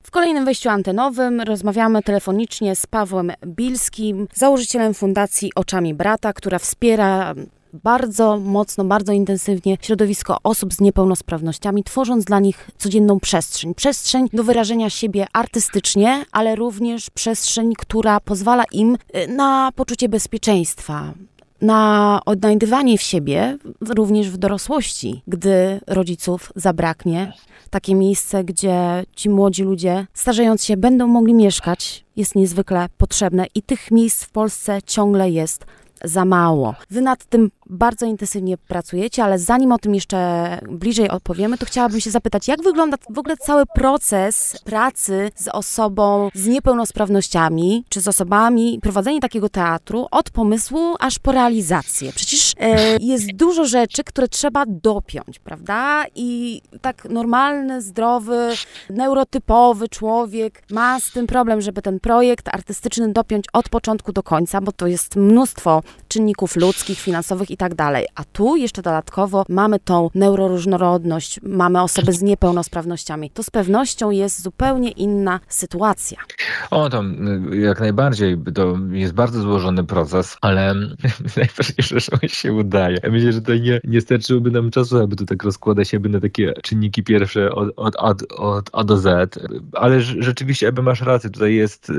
W kolejnym wejściu antenowym rozmawiamy telefonicznie z Pawłem Bilskim, założycielem Fundacji Oczami Brata, która wspiera bardzo mocno, bardzo intensywnie środowisko osób z niepełnosprawnościami, tworząc dla nich codzienną przestrzeń. Przestrzeń do wyrażenia siebie artystycznie, ale również przestrzeń, która pozwala im na poczucie bezpieczeństwa, na odnajdywanie w siebie również w dorosłości, gdy rodziców zabraknie. Takie miejsce, gdzie ci młodzi ludzie, starzejąc się, będą mogli mieszkać, jest niezwykle potrzebne i tych miejsc w Polsce ciągle jest za mało. Wy nad tym bardzo intensywnie pracujecie, ale zanim o tym jeszcze bliżej opowiemy, to chciałabym się zapytać, jak wygląda w ogóle cały proces pracy z osobą z niepełnosprawnościami, czy z osobami, prowadzenie takiego teatru od pomysłu aż po realizację. Przecież jest dużo rzeczy, które trzeba dopiąć, prawda? I tak normalny, zdrowy, neurotypowy człowiek ma z tym problem, żeby ten projekt artystyczny dopiąć od początku do końca, bo to jest mnóstwo czynników ludzkich, finansowych i tak dalej. A tu jeszcze dodatkowo mamy tą neuroróżnorodność, mamy osoby z niepełnosprawnościami. To z pewnością jest zupełnie inna sytuacja. To jak najbardziej, to jest bardzo złożony proces, ale najważniejsze, że on się udaje. Ja myślę, że to nie starczyłoby nam czasu, aby to tak rozkładać jakby na takie czynniki pierwsze od A do Z, ale rzeczywiście jakby masz rację, tutaj jest,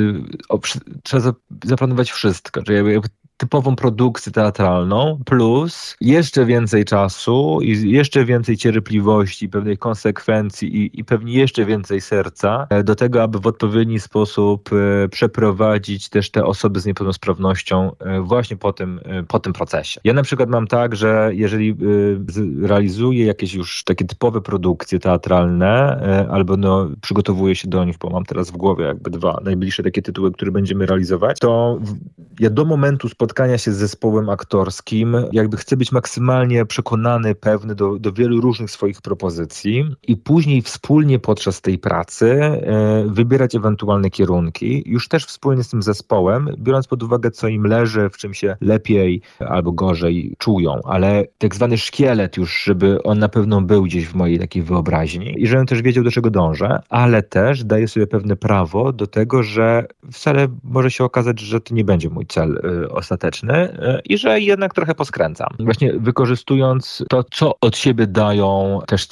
trzeba zaplanować wszystko, czyli jakby typową produkcję teatralną, plus jeszcze więcej czasu i jeszcze więcej cierpliwości, pewnej konsekwencji i pewnie jeszcze więcej serca do tego, aby w odpowiedni sposób przeprowadzić też te osoby z niepełnosprawnością właśnie po tym procesie. Ja na przykład mam tak, że jeżeli realizuję jakieś już takie typowe produkcje teatralne albo przygotowuję się do nich, bo mam teraz w głowie jakby dwa najbliższe takie tytuły, które będziemy realizować, to ja do momentu spotkania się z zespołem aktorskim jakby chcę być maksymalnie przekonany, pewny do wielu różnych swoich propozycji i później wspólnie podczas tej pracy wybierać ewentualne kierunki, już też wspólnie z tym zespołem, biorąc pod uwagę, co im leży, w czym się lepiej albo gorzej czują, ale tak zwany szkielet już, żeby on na pewno był gdzieś w mojej takiej wyobraźni i żebym też wiedział, do czego dążę, ale też daję sobie pewne prawo do tego, że wcale może się okazać, że to nie będzie mój cel ostateczny i że jednak trochę poskręcam. Właśnie wykorzystując to, co od siebie dają też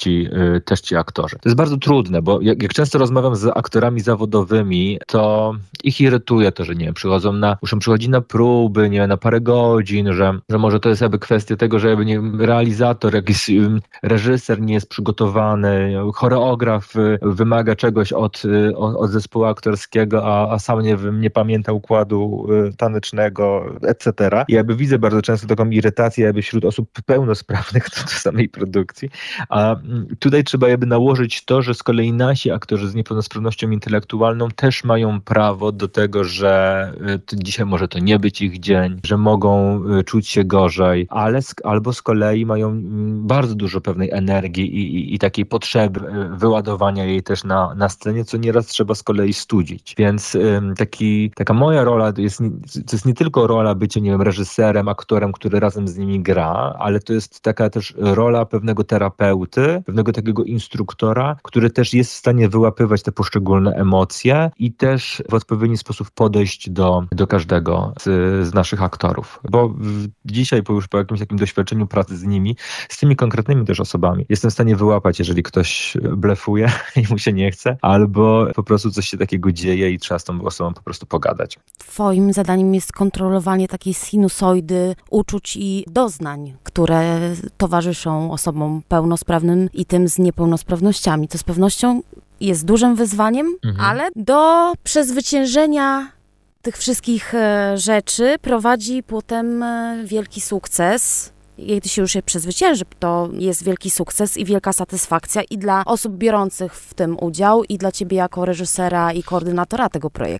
ci aktorzy. To jest bardzo trudne, bo jak często rozmawiam z aktorami zawodowymi, to ich irytuje to, że nie wiem, muszą przychodzić na próby, nie wiem, na parę godzin, że może to jest jakby kwestia tego, że jakby nie wiem, realizator, jakiś reżyser nie jest przygotowany, choreograf wymaga czegoś od zespołu aktorskiego, a sam nie pamięta układu tanecznego, etc. I jakby widzę bardzo często taką irytację jakby wśród osób pełnosprawnych do samej produkcji, a tutaj trzeba jakby nałożyć to, że z kolei nasi aktorzy z niepełnosprawnością intelektualną też mają prawo do tego, że dzisiaj może to nie być ich dzień, że mogą czuć się gorzej, albo z kolei mają bardzo dużo pewnej energii i takiej potrzeby wyładowania jej też na scenie, co nieraz trzeba z kolei studzić. Więc taka moja rola to jest nie tylko rola bycia, nie wiem, reżyserem, aktorem, który razem z nimi gra, ale to jest taka też rola pewnego terapeuty, pewnego takiego instruktora, który też jest w stanie wyłapywać te poszczególne emocje i też w odpowiedni sposób podejść do każdego z naszych aktorów. Bo dzisiaj już po jakimś takim doświadczeniu pracy z nimi, z tymi konkretnymi też osobami, jestem w stanie wyłapać, jeżeli ktoś blefuje i mu się nie chce, albo po prostu coś się takiego dzieje i trzeba z tą osobą po prostu pogadać. Twoim zadaniem jest kontrolowanie takiej sinusoidy uczuć i doznań, które towarzyszą osobom pełnosprawnym i tym z niepełnosprawnościami. To z pewnością jest dużym wyzwaniem, ale do przezwyciężenia tych wszystkich rzeczy prowadzi potem wielki sukces. Jeśli się już je przezwycięży, to jest wielki sukces i wielka satysfakcja i dla osób biorących w tym udział, i dla ciebie jako reżysera i koordynatora tego projektu.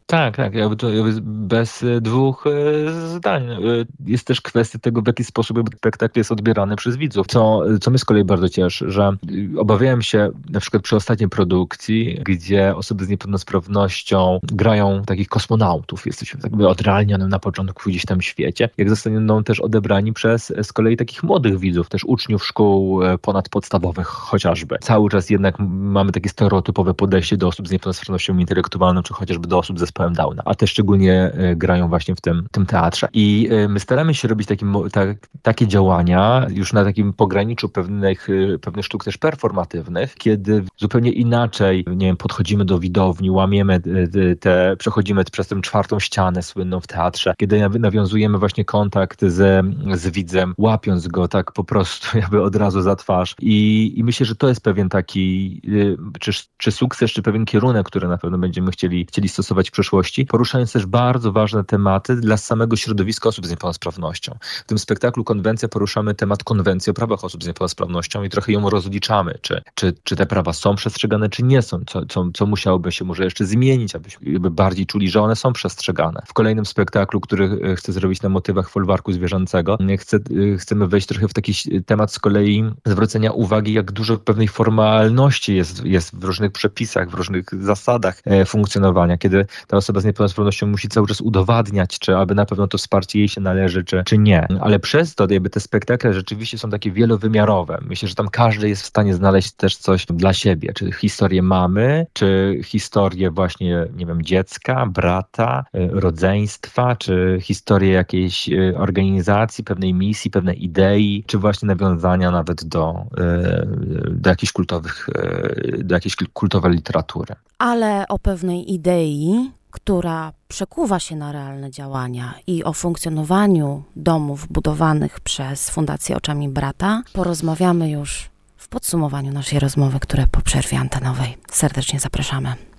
Tak, jakby bez dwóch zdań. Jest też kwestia tego, w jaki sposób spektakl jest odbierany przez widzów. Co mnie z kolei bardzo cieszy, że obawiałem się na przykład przy ostatniej produkcji, gdzie osoby z niepełnosprawnością grają takich kosmonautów. Jesteśmy jakby odrealnionym na początku gdzieś tam świecie. Jak zostaną też odebrani przez z kolei takich młodych widzów, też uczniów szkół ponadpodstawowych chociażby. Cały czas jednak mamy takie stereotypowe podejście do osób z niepełnosprawnością intelektualną, czy chociażby do osób z zespołem Downa, a te szczególnie grają właśnie w tym teatrze. I my staramy się robić takie działania już na takim pograniczu pewnych sztuk też performatywnych, kiedy zupełnie inaczej, nie wiem, podchodzimy do widowni, łamiemy przechodzimy przez tę czwartą ścianę słynną w teatrze, kiedy nawiązujemy właśnie kontakt z widzem, łapiąc go tak po prostu jakby od razu za twarz. I myślę, że to jest pewien taki czy sukces, czy pewien kierunek, który na pewno będziemy chcieli stosować w przyszłości, poruszając też bardzo ważne tematy dla samego środowiska osób z niepełnosprawnością. W tym spektaklu Konwencja poruszamy temat konwencji o prawach osób z niepełnosprawnością i trochę ją rozliczamy, czy te prawa są przestrzegane, czy nie są, co musiałoby się może jeszcze zmienić, abyśmy bardziej czuli, że one są przestrzegane. W kolejnym spektaklu, który chcę zrobić na motywach folwarku zwierzęcego, chcemy wejść trochę w taki temat z kolei zwrócenia uwagi, jak dużo pewnej formalności jest w różnych przepisach, w różnych zasadach funkcjonowania, kiedy ta osoba z niepełnosprawnością musi cały czas udowadniać, czy aby na pewno to wsparcie jej się należy, czy nie. Ale przez to jakby te spektakle rzeczywiście są takie wielowymiarowe. Myślę, że tam każdy jest w stanie znaleźć też coś dla siebie. Czy historię mamy, czy historię właśnie, nie wiem, dziecka, brata, rodzeństwa, czy historię jakiejś organizacji, pewnej misji, pewnej idei, czy właśnie nawiązania nawet do jakichś kultowej literatury. Ale o pewnej idei, która przekuwa się na realne działania i o funkcjonowaniu domów budowanych przez Fundację Oczami Brata porozmawiamy już w podsumowaniu naszej rozmowy, które po przerwie antenowej. Serdecznie zapraszamy.